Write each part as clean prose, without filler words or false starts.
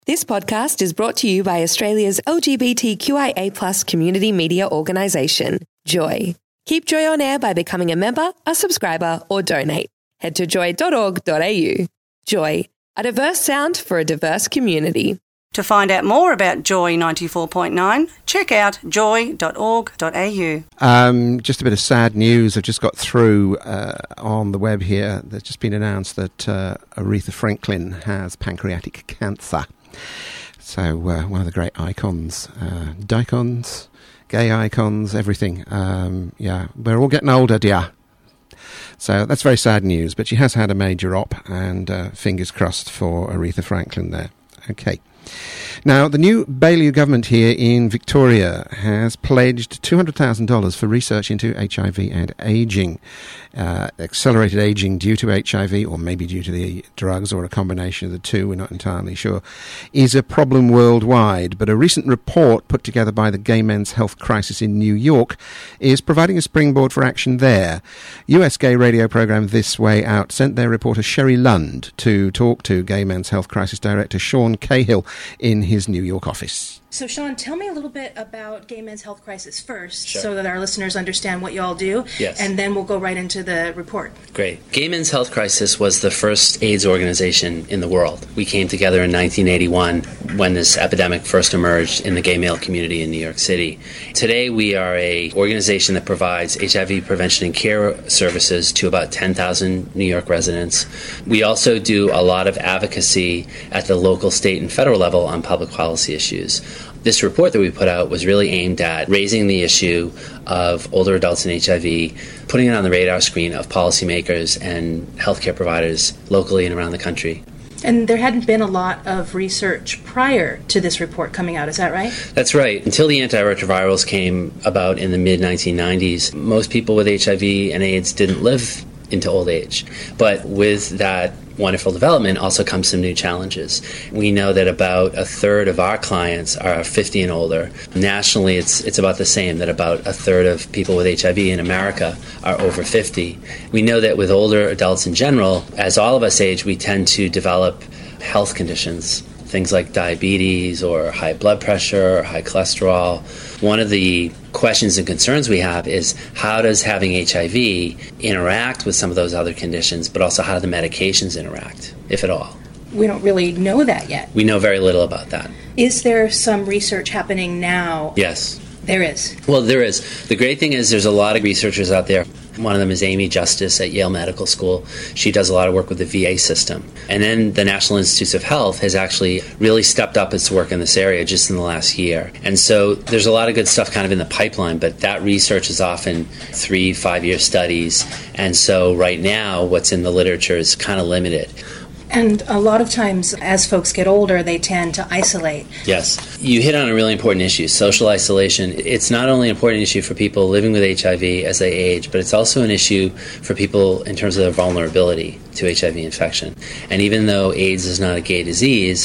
This podcast is brought to you by Australia's LGBTQIA+ community media organisation, Joy. Keep Joy on air by becoming a member, a subscriber, or donate. Head to joy.org.au. Joy, a diverse sound for a diverse community. To find out more about Joy 94.9, check out joy.org.au. Just a bit of sad news. I've just got through on the web here. There's just been announced that Aretha Franklin has pancreatic cancer. So one of the great icons, dicons, gay icons, everything. We're all getting older, dear. So that's very sad news, but she has had a major op, and fingers crossed for Aretha Franklin there. Okay. Now, the new Baillieu government here in Victoria has pledged $200,000 for research into HIV and ageing. Accelerated ageing due to HIV, or maybe due to the drugs, or a combination of the two, we're not entirely sure, is a problem worldwide. But a recent report put together by the Gay Men's Health Crisis in New York is providing a springboard for action there. US gay radio program This Way Out sent their reporter Sherry Lund to talk to Gay Men's Health Crisis Director Sean Cahill in his New York office. So, Sean, tell me a little bit about Gay Men's Health Crisis first, so that our listeners understand what you all do, and then we'll go right into the report. Great. Gay Men's Health Crisis was the first AIDS organization in the world. We came together in 1981 when this epidemic first emerged in the gay male community in New York City. Today, we are an organization that provides HIV prevention and care services to about 10,000 New York residents. We also do a lot of advocacy at the local, state, and federal level on public policy issues. This report that we put out was really aimed at raising the issue of older adults and HIV, putting it on the radar screen of policymakers and healthcare providers locally and around the country. And there hadn't been a lot of research prior to this report coming out, is that right? That's right. Until the antiretrovirals came about in the mid-1990s, most people with HIV and AIDS didn't live into old age. But with that wonderful development also comes some new challenges. We know that about a third of our clients are 50 and older. Nationally, it's about the same, that about a third of people with HIV in America are over 50. We know that with older adults in general, as all of us age, we tend to develop health conditions, things like diabetes or high blood pressure or high cholesterol. One of the questions and concerns we have is, how does having HIV interact with some of those other conditions, but also how do the medications interact, if at all? We don't really know that yet. We know very little about that. Is there some research happening now? Yes. There is. Well, there is. The great thing is there's a lot of researchers out there. One of them is Amy Justice at Yale Medical School. She does a lot of work with the VA system. And then the National Institutes of Health has actually really stepped up its work in this area just in the last year. And so there's a lot of good stuff kind of in the pipeline, but that research is often 3-5-year studies. And so right now what's in the literature is kind of limited. And a lot of times, as folks get older, they tend to isolate. Yes. You hit on a really important issue, social isolation. It's not only an important issue for people living with HIV as they age, but it's also an issue for people in terms of their vulnerability to HIV infection. And even though AIDS is not a gay disease,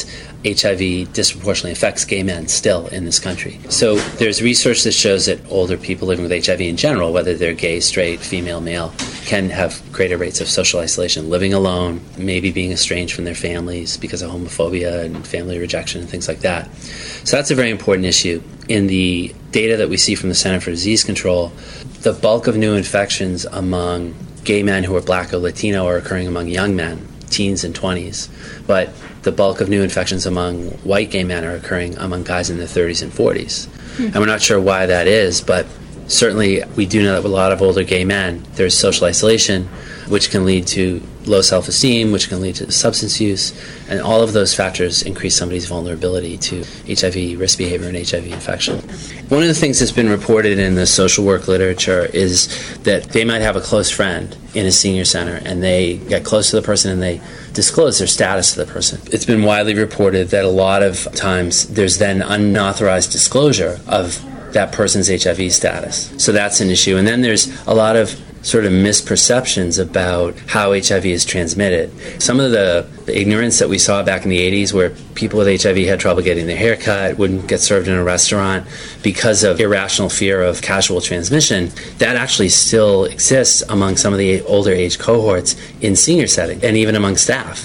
HIV disproportionately affects gay men still in this country. So there's research that shows that older people living with HIV in general, whether they're gay, straight, female, male, can have greater rates of social isolation, living alone, maybe being estranged from their families because of homophobia and family rejection and things like that. So that's a very important issue. In the data that we see from the Center for Disease Control, the bulk of new infections among gay men who are Black or Latino are occurring among young men, teens and 20s. But the bulk of new infections among white gay men are occurring among guys in their 30s and 40s. And we're not sure why that is, but certainly we do know that with a lot of older gay men, there's social isolation, which can lead to low self-esteem, which can lead to substance use, and all of those factors increase somebody's vulnerability to HIV risk behavior and HIV infection. One of the things that's been reported in the social work literature is that they might have a close friend in a senior center, and they get close to the person and they disclose their status to the person. It's been widely reported that a lot of times there's then unauthorized disclosure of that person's HIV status. So that's an issue. And then there's a lot of sort of misperceptions about how HIV is transmitted. Some of the ignorance that we saw back in the 80s, where people with HIV had trouble getting their hair cut, wouldn't get served in a restaurant because of irrational fear of casual transmission, that actually still exists among some of the older age cohorts in senior setting and even among staff.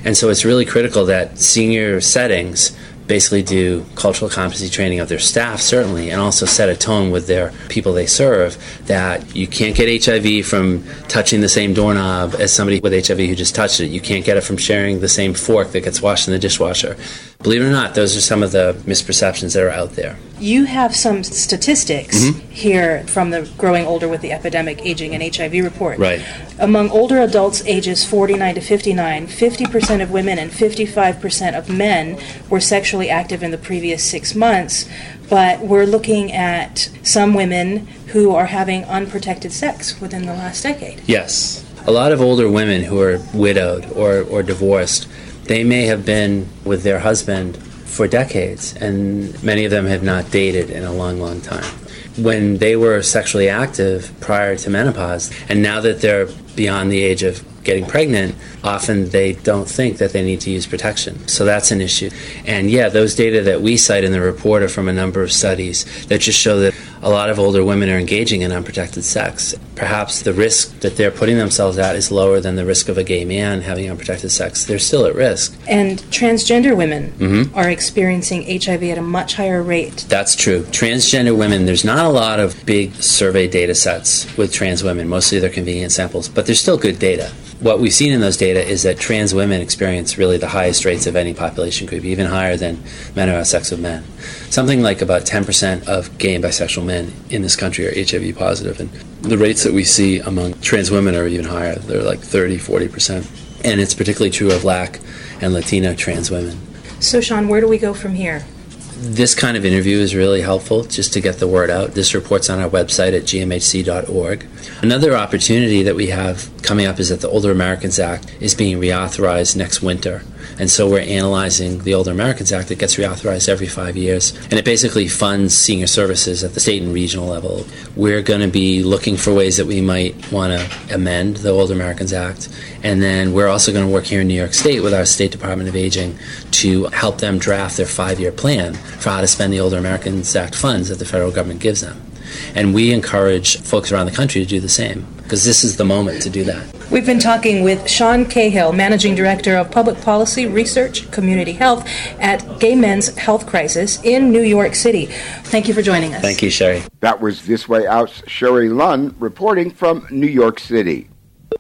And so it's really critical that senior settings basically do cultural competency training of their staff, certainly, and also set a tone with their people they serve that you can't get HIV from touching the same doorknob as somebody with HIV who just touched it. You can't get it from sharing the same fork that gets washed in the dishwasher. Believe it or not, those are some of the misperceptions that are out there. You have some statistics here from the Growing Older with the Epidemic, Aging, and HIV report. Right. Among older adults ages 49 to 59, 50% of women and 55% of men were sexually active in the previous 6 months, but we're looking at some women who are having unprotected sex within the last decade. Yes. A lot of older women who are widowed or divorced, they may have been with their husband for decades, and many of them have not dated in a long, long time. When they were sexually active prior to menopause, and now that they're beyond the age of getting pregnant, often they don't think that they need to use protection. So that's an issue. And yeah, those data that we cite in the report are from a number of studies that just show that a lot of older women are engaging in unprotected sex. Perhaps the risk that they're putting themselves at is lower than the risk of a gay man having unprotected sex. They're still at risk. And transgender women are experiencing HIV at a much higher rate. That's true. Transgender women, there's not a lot of big survey data sets with trans women. Mostly they're convenient samples, but there's still good data. What we've seen in those data is that trans women experience really the highest rates of any population group, even higher than men who have sex with men. Something like about 10% of gay and bisexual men in this country are HIV positive, and the rates that we see among trans women are even higher. They're like 30-40%. And it's particularly true of Black and Latino trans women. So, Sean, where do we go from here? This kind of interview is really helpful just to get the word out. This report's on our website at gmhc.org. Another opportunity that we have coming up is that the Older Americans Act is being reauthorized next winter. And so we're analyzing the Older Americans Act. It gets reauthorized every 5 years. And it basically funds senior services at the state and regional level. We're going to be looking for ways that we might want to amend the Older Americans Act. And then we're also going to work here in New York State with our State Department of Aging to help them draft their 5-year plan for how to spend the Older Americans Act funds that the federal government gives them. And we encourage folks around the country to do the same, because this is the moment to do that. We've been talking with Sean Cahill, Managing Director of Public Policy, Research, Community Health at Gay Men's Health Crisis in New York City. Thank you for joining us. Thank you, Sherry. That was This Way Out's Sherry Lunn reporting from New York City.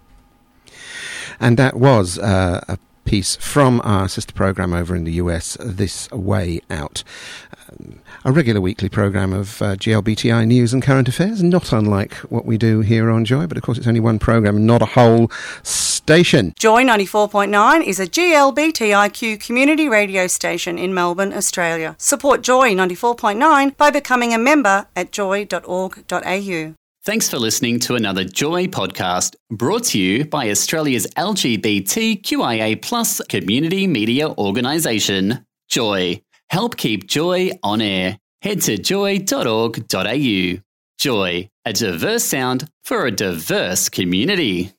And that was a piece from our sister program over in the US, This Way Out. A regular weekly program of GLBTI news and current affairs, not unlike what we do here on Joy, but of course it's only one program, not a whole station. Joy 94.9 is a GLBTIQ community radio station in Melbourne, Australia. Support Joy 94.9 by becoming a member at joy.org.au. Thanks for listening to another Joy podcast, brought to you by Australia's LGBTQIA+ community media organisation, Joy. Help keep Joy on air. Head to joy.org.au. Joy, a diverse sound for a diverse community.